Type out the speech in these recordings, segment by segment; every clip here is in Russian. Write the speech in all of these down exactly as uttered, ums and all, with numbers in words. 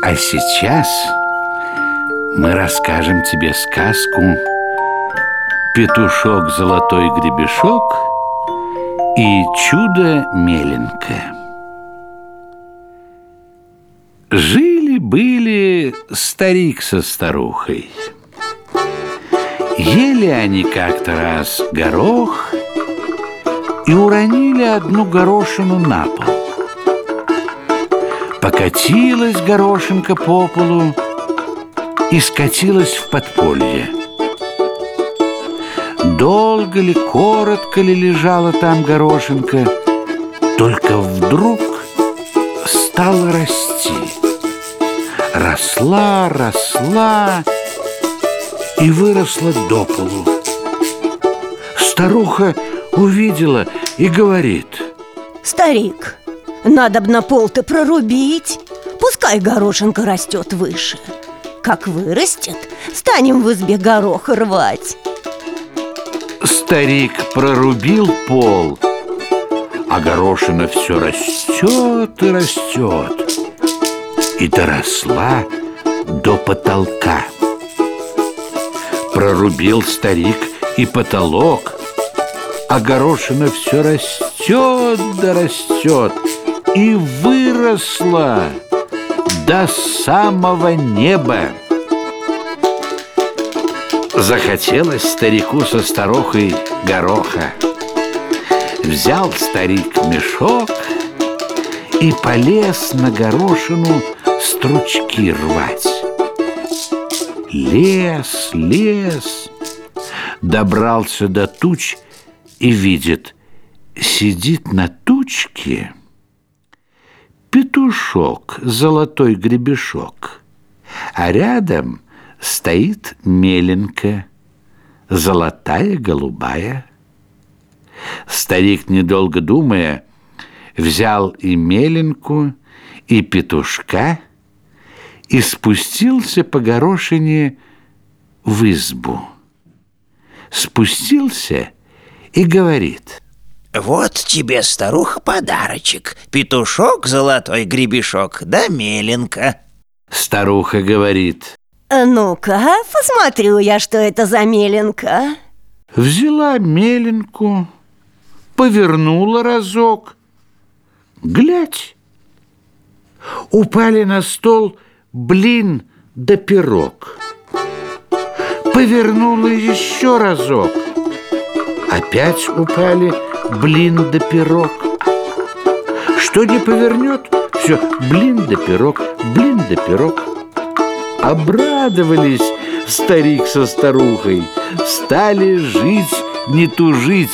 А сейчас мы расскажем тебе сказку «Петушок золотой гребешок» и «Чудо меленькое». Жили-были старик со старухой. Ели они как-то раз горох и уронили одну горошину на пол. Покатилась горошинка по полу и скатилась в подполье. Долго ли, коротко ли лежала там горошинка, только вдруг стала расти. Росла, росла и выросла до полу. Старуха увидела и говорит: старик, надобно пол-то прорубить, пускай горошинка растет выше. Как вырастет, станем в избе горох рвать. Старик прорубил пол, а горошина все растет и растет, и доросла до потолка. Прорубил старик и потолок, а горошина все растет да растет, и выросла до самого неба. Захотелось старику со старухой гороха. Взял старик мешок и полез на горошину стручки рвать. Лез, лез, добрался до туч и видит, сидит на тучке петушок золотой гребешок, а рядом стоит меленка, золотая голубая. Старик, недолго думая, взял и меленку, и петушка и спустился по горошине в избу. Спустился и говорит: вот тебе, старуха, подарочек. Петушок, золотой гребешок, да меленка. Старуха говорит: ну-ка, посмотрю я, что это за меленка. Взяла меленку, повернула разок. Глядь, упали на стол блин да пирог. Повернула еще разок. Опять упали блин да пирог. Что не повернет, все блин да пирог, блин да пирог. Обрадовались старик со старухой, стали жить не тужить.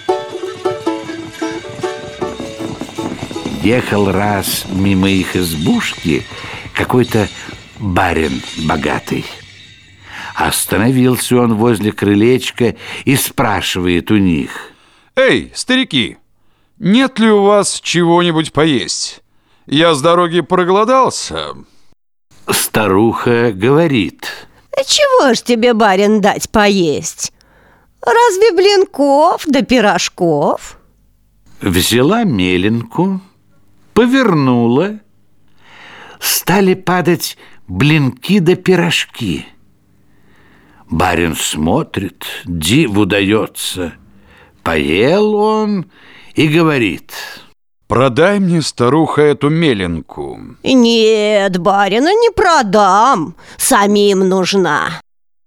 Ехал раз мимо их избушки какой-то барин богатый. Остановился он возле крылечка и спрашивает у них: эй, старики, нет ли у вас чего-нибудь поесть? Я с дороги проголодался. Старуха говорит: чего ж тебе, барин, дать поесть? Разве блинков да пирожков? Взяла меленку, повернула, стали падать блинки да пирожки. Барин смотрит, диву дается. Поел он и говорит: продай мне, старуха, эту меленку. Нет, барина, не продам, самим нужна.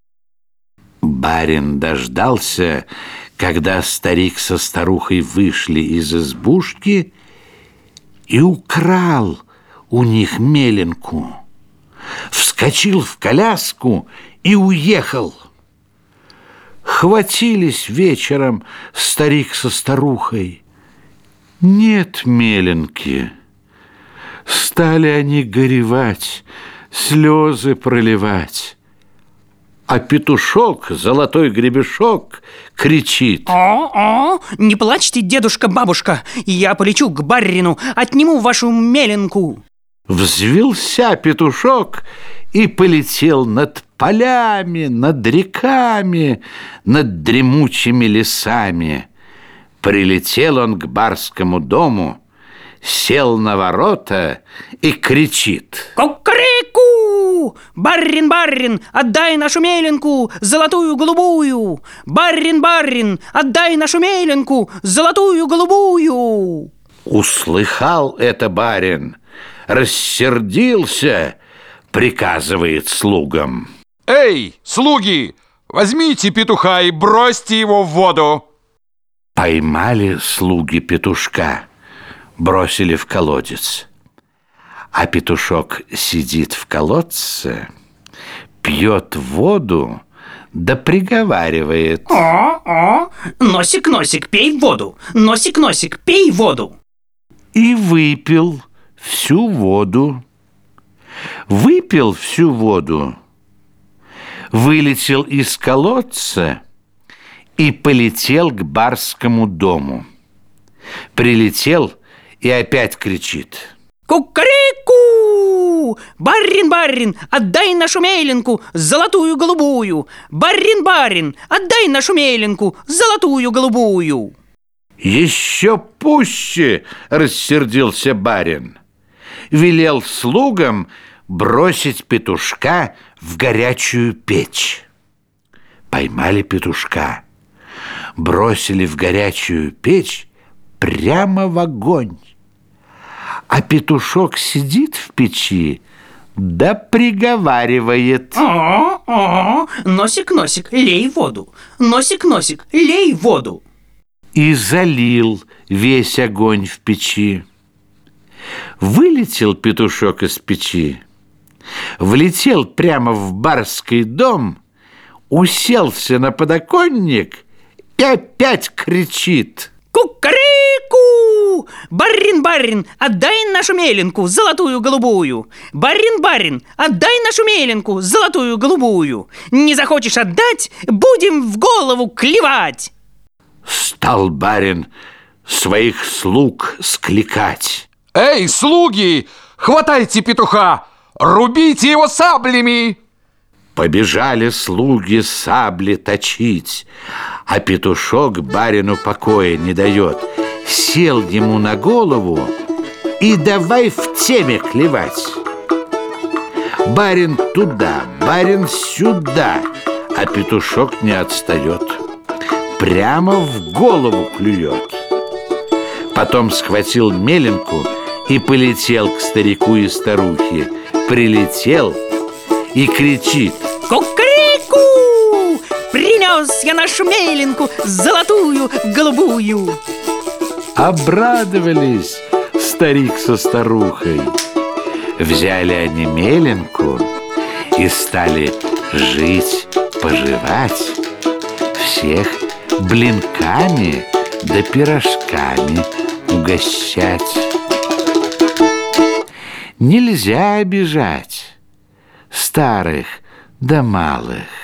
Барин дождался, когда старик со старухой вышли из избушки, и украл у них меленку. Вскочил в коляску и уехал. Хватились вечером старик со старухой. Нет меленки. Стали они горевать, слезы проливать. А петушок, золотой гребешок, кричит: О-о, не плачьте, дедушка, бабушка, я полечу к барину, отниму вашу меленку. Взвился петушок и полетел над полями, над реками, над дремучими лесами. Прилетел он к барскому дому, сел на ворота и кричит: Кукареку! Барин, барин, отдай нашу меленку, золотую голубую! Барин, барин, отдай нашу меленку, золотую голубую! Услыхал это барин, рассердился, приказывает слугам: Эй, слуги, возьмите петуха и бросьте его в воду. Поймали слуги петушка, бросили в колодец. А петушок сидит в колодце, пьет воду, да приговаривает: О, о, носик, носик, пей воду! Носик, носик, пей воду! и выпил всю воду. Выпил всю воду, вылетел из колодца и полетел к барскому дому. Прилетел и опять кричит: Кукареку! Барин, барин, отдай нашу меленку, золотую голубую! Барин, барин, отдай нашу меленку, золотую голубую! Еще пуще рассердился барин. Велел слугам бросить петушка в горячую печь. Поймали петушка, бросили в горячую печь прямо в огонь. А петушок сидит в печи, да приговаривает: О, о, носик, носик, лей воду! Носик, носик, лей воду! И залил весь огонь в печи. Вылетел петушок из печи, влетел прямо в барский дом, уселся на подоконник и опять кричит: Кукареку! Барин, барин, отдай нашу меленку, золотую голубую! Барин, барин, отдай нашу меленку, золотую голубую! Не захочешь отдать, будем в голову клевать! Стал барин своих слуг скликать. Эй, слуги, хватайте петуха, рубите его саблями. Побежали слуги сабли точить, а петушок барину покоя не дает. Сел ему на голову и давай в теме клевать. Барин туда, барин сюда, а петушок не отстает. Прямо в голову клюет. Потом схватил меленку и полетел к старику и старухе. Прилетел и кричит: Кукареку! Принес я нашу меленку, золотую голубую! Обрадовались старик со старухой. Взяли они меленку и стали жить, поживать, всех блинками да пирожками угощать. Нельзя обижать старых да малых.